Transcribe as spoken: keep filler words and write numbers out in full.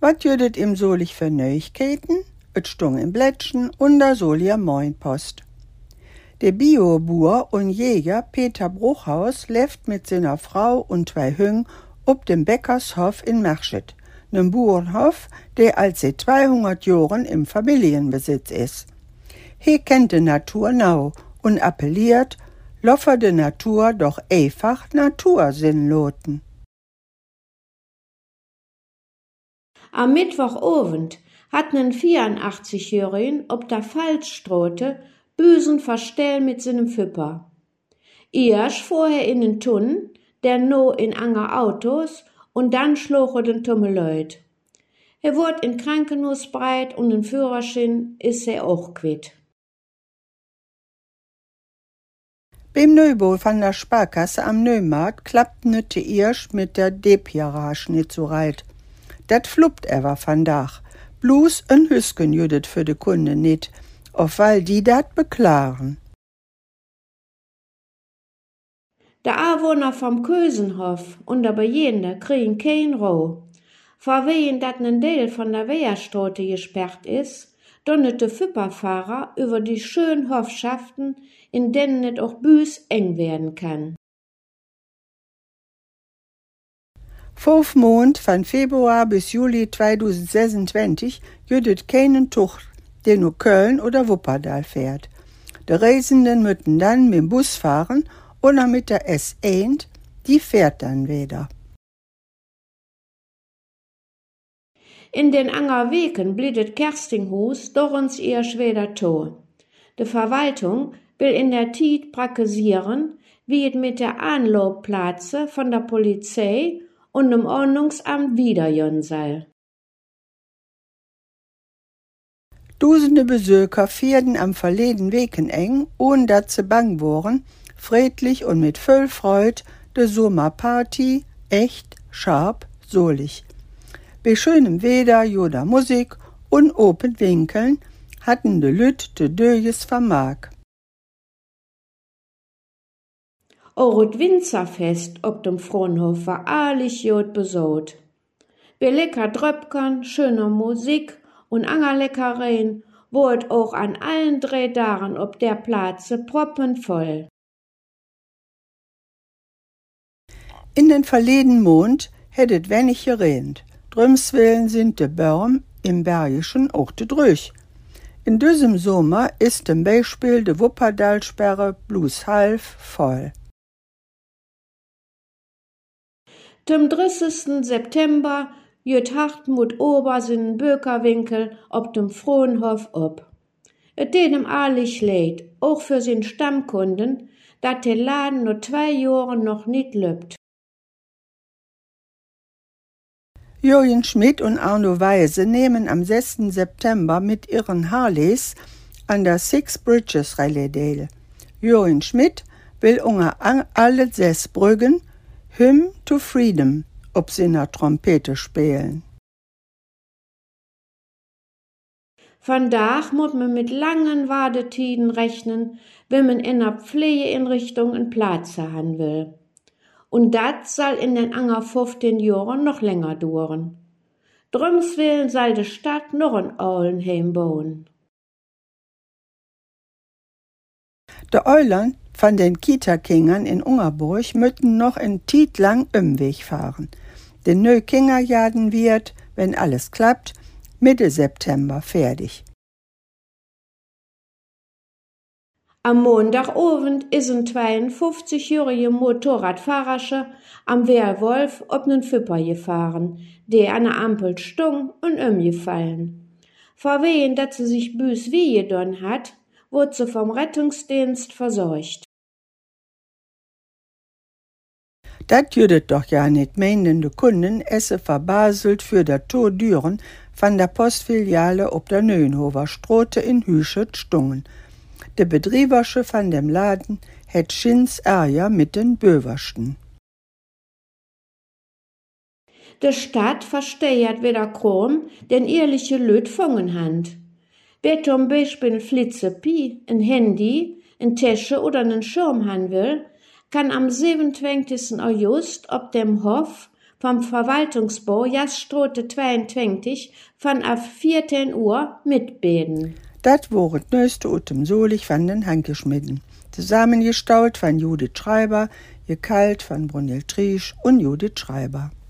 Wat jödet im solich für Neuigkeiten? Et stung im Blättchen und da soll ihr Moinpost. Der Biobauer und Jäger Peter Bruchhaus lebt mit seiner Frau und zwei Hüng ob dem Bäckershof in Merschet, nem Bauernhof, der als seit zweihundert Jahren im Familienbesitz ist. He kennt die Natur nau und appelliert, loffer de Natur doch einfach Natursinn loten. Am Mittwochabend hat nen vierundachtzig-Jährigen ob der Falzstrote Büsen verstell mit seinem Füpper. Erst vorher in den Tunnen, der no in anger Autos und dann schloch er den tumme Leut. Er wurd in Krankenhaus breit und den Führerschein is er auch quitt. Beim Neubau von der Sparkasse am Neumarkt klappt nütte Irsch mit der Depirage nicht so reit. Dat fluppt ewer van Dach. Bloß en Hüsken jüdet für de Kunde nit, auf weil die dat beklaren. Der Anwohner vom Kösenhof und der Bejehende kriegen kein Roh. Vor wen dat nen Deel von der Wehrstraße gesperrt is, donnet de Füpperfahrer über die schönen Hofschaften, in denen et auch büs eng werden kann. Fünf Monat von Februar bis Juli zweitausendsechsundzwanzig jüdet keinen Tuch, der nur Köln oder Wuppertal fährt. Die Reisenden müssen dann mit dem Bus fahren oder mit der S eins, die fährt dann wieder. In den anger Weken bliedet Kerstinghus doch uns erst wieder to. Die Verwaltung will in der Tiet prakesieren, wie es mit der Anlobplatze von der Polizei und dem Ordnungsamt wiederjön soll. Dusende Besucher vierten am verleden Weken eng, ohne dat ze bang woren, friedlich und mit voll Freud de Sommerparty, echt, scharf, solig. Bei schönem Wetter, joda Musik und open Winkeln hatten de Lüt de Döjes vermag. Auch das Winzerfest ob dem Fronhof war allig jod besaut. Bei lecker Dröpkern, schöner Musik und Angerleckereien wurde auch an allen drei Tagen ob der Platze proppenvoll. In den verleden Mond hättet wenig geregnet. Drümswillen sind de Bäum im Bergischen auch de Drüch. In diesem Sommer ist zum Beispiel de Wuppertalsperre bloß halb voll. Dem dreißigsten September jüt Hartmut Ober seinen Bökerwinkel ob dem Fronhof ob. Et den ihm allig leid, auch für sin Stammkunden, dat der Laden nur zwei Jahre noch nicht löbt. Jürgen Schmidt und Arno Weise nehmen am sechsten September mit ihren Harleys an der Six Bridges Rallye teil. Jürgen Schmidt will unter alle sechs Brücken Hymn to Freedom ob seiner Trompete spielen. Von daher muss man mit langen Wartetiden rechnen, wenn man in der Pflegeeinrichtung einen Platz haben will. Und das soll in den anger fünfzehn Jahren noch länger dauern. Drumswillen soll die Stadt noch ein Aulenheim bauen. Der Euland von den Kita-Kingern in Ungerburg müssen noch einen Tiet lang Umweg fahren. Den neue Kingerjaden wird, wenn alles klappt, Mitte September fertig. Am Montagabend ist ein zweiundfünfzigjähriger Motorradfahrersche am Wehrwolf ob nen Füpper gefahren, der an der Ampel stung und umgefallen. Vor wen, dat sie sich büs wie gedon hat, wurde sie vom Rettungsdienst versorgt. Dat jüdet doch ja nicht meinen, de Kunden esse verbaselt für der Todüren von der Postfiliale ob der Neuenhofer Strote in Hüschet stungen. De Betriebersche von dem Laden hätt schins Ärger mit den Böwersten. De Stadt versteuert wieder krom, den ehrliche Lüt fangen hand. Wer zum Beispiel ein Flitzepi, ein Handy, ein Tasche oder einen Schirm haben will, kann am siebenundzwanzigsten August ob dem Hof vom Verwaltungsbau Jastrote zweiundzwanzig von ab vierzehn Uhr mitbeten. Dat war het neueste Utem Solich von den Hankeschmidden. Zusammengestaut von Judith Schreiber, gekalt von Brunhild Triesch und Judith Schreiber.